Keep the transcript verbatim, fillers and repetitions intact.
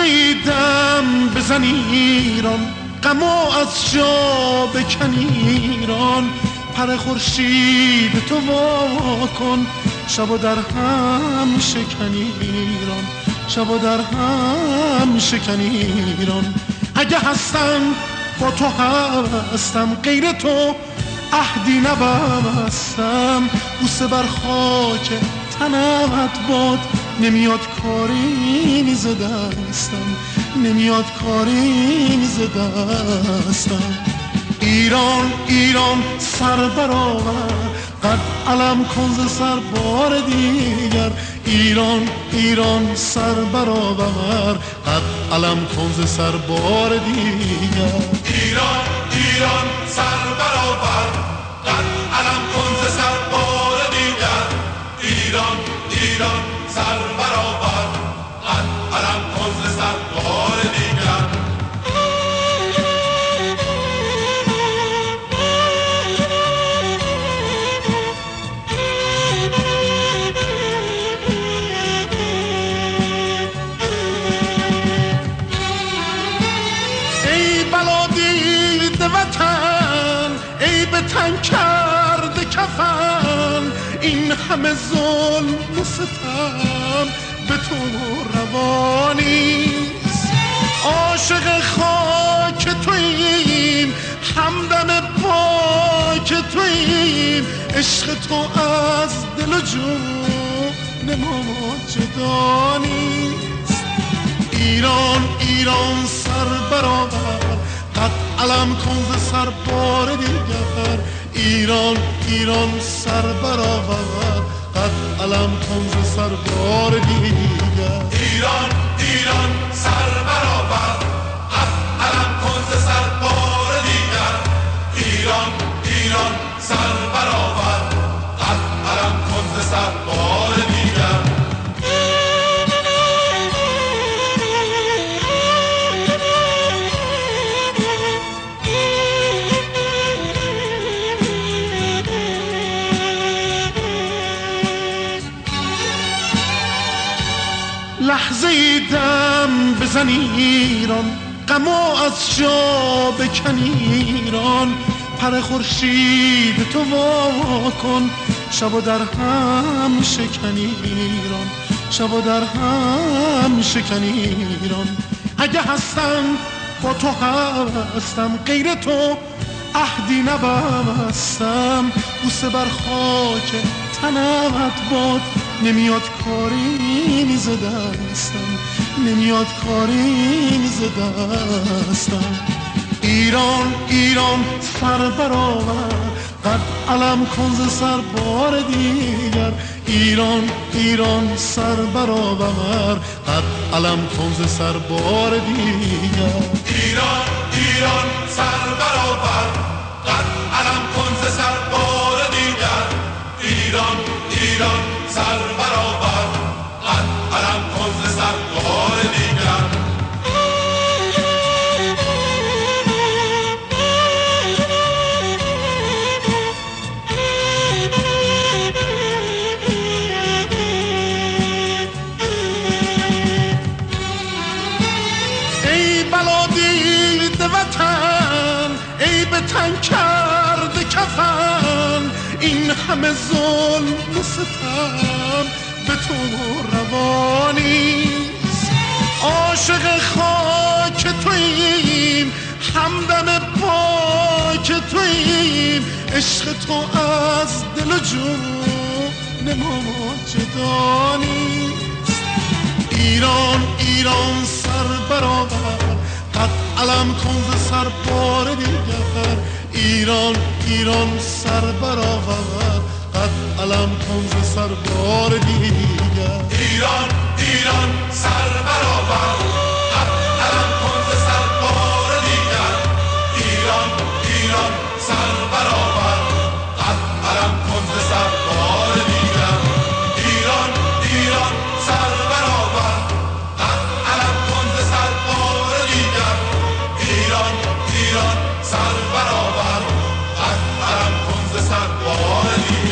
لحظه دم بزن ایران، غم از جا بکن ایران، پر خورشید تو وا کن، شب و در هم شکن ایران، شب و در هم شکن ایران. اگه هستم با تو هستم، غیر تو عهدی نبستم، بوسه بر خاک تنت باد، نمیاد کاری ز دستم، نمیاد کاری ز دستم. ایران ایران سر برآور، قد علم کن ز سر بار دیگر، ایران ایران سر برآور، قد علم کن ز سر بار دیگر. ایران ایران سر برآور، قد علم کن ز سر بار دیگر، ایران ایران سر برآور، قد علم کن ز سر بار دیگر. وطن ای به تن کرده کفن، این همه ظلم و ستم به تو روا نیست. عاشق خاک توییم، همدم پاک توییم، عشق تو از دل و جون ما جدا نیست. ایران ایران سر برآور، قد علم کن ز سر بار دیگر، ایران ایران سر برآور، قد علم کن ز سر بار دیگر. ایران ایران سر برآور، قد علم کن ز سر بار دیگر، ایران ایران سر برآور، قد علم کن ز سر بار دیگر. لحظه دم بزن ایران، غم از جا بکن ایران، پر خورشید تو وا کن، شب و در هم شکن ایران، شب و در هم شکن ایران. اگه هستم با تو هستم، غیر تو عهدی نبستم، بوسه بر خاک تنت باد، نمیاد کاری ز دستم، نمیاد کاری ز دستم. ایران ایران سر برآور، قد علم کن ز سر بار دیگر، ایران ایران سر برآور، قد علم کن ز سر بار دیگر. ایران ایران سر برآور، قد علم کن ز سر بار دیگر، ایران ایران سر برآور، قد علم کن ز سر بار دیگر. ای بلا دید وطن ای به تن کرده کفن، این همه ظلم و ستم به تو روا نیست. عاشق خاک توییم، همدم پاک توییم، عشق تو از دل و جون ما جدا نیست. ایران ایران سر برآور، قد علم کن ز سر بار دیگر، ایران ایران سر برآور، قد علم کن ز سر بار دیگر. ایران ایران سر برآور، قد علم کن ز سر بار دیگر، ایران ایران سر برآور، قد علم کن ز سر بار دیگر. ایران ایران سر برآور، قد علم کن ز سر بار دیگر، ایران ایران سر برآور، قد علم کن ز سر بار دیگر.